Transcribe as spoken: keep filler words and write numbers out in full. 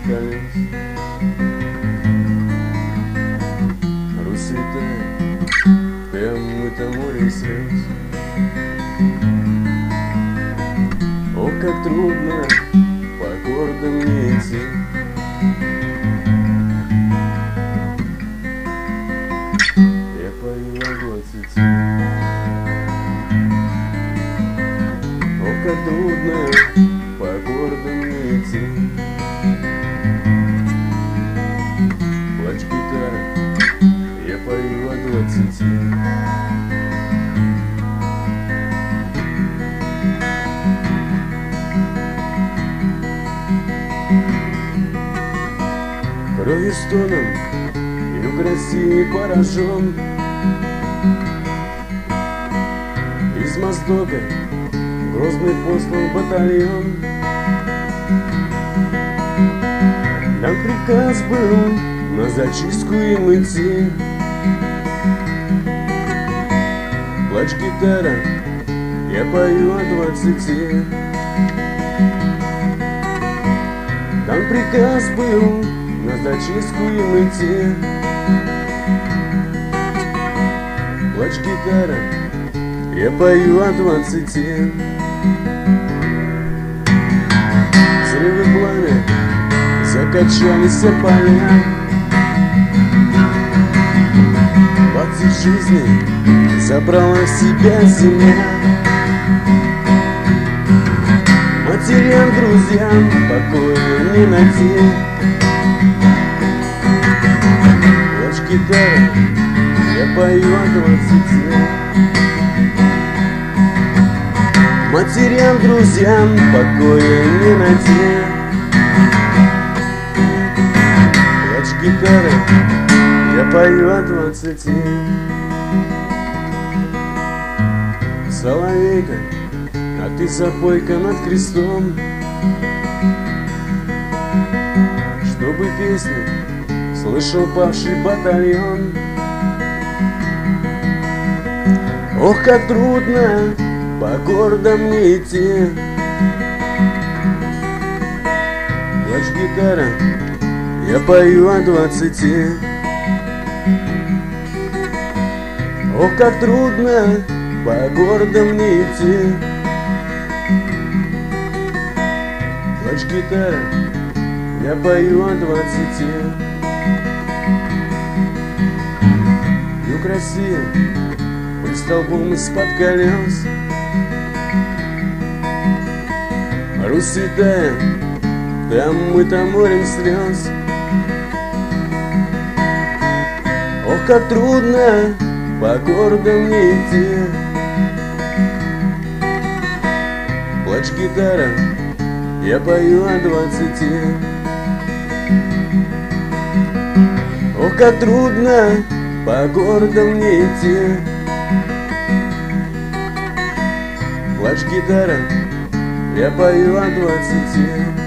колес. Русь святая, ты омыта морем слез. О, как трудно по городу мне идти. Я пою о двадцати. О, как трудно по городу мне идти. Плачь гитара, я пою о двадцати. Кровью стоном юг России поражен. Из Моздока грозный послан батальон. Нам приказ был на зачистку им идти. Плачь гитара, я пою о двадцати. Там приказ был на зачистку им идти. Плачь гитара, я пою о двадцати. Взрывы пламя, закачались поля. Двадцать жизней забрала в себя земля. Матерям, друзьям покоя не найти. Плачь гитара, я пою о двадцати. Матерям, друзьям покоя не найти. Плачь гитара, я пою о двадцати. Соловейка, а ты запой-ка над крестом, чтобы песню слышал павший батальон. Ох, как трудно по городам мне идти. Плачь гитара, я пою о двадцати. Ох, как трудно по городам мне идти. Плачь гитара, я пою о двадцати. Юг России пыль столбом из-под колес. Русь святая, ты омыта морем слез. Ох, как трудно по городу мне идти. Плачь гитара, я пою о двадцати. Ох, как трудно по городу мне идти. Плачь гитара, я пою о двадцати.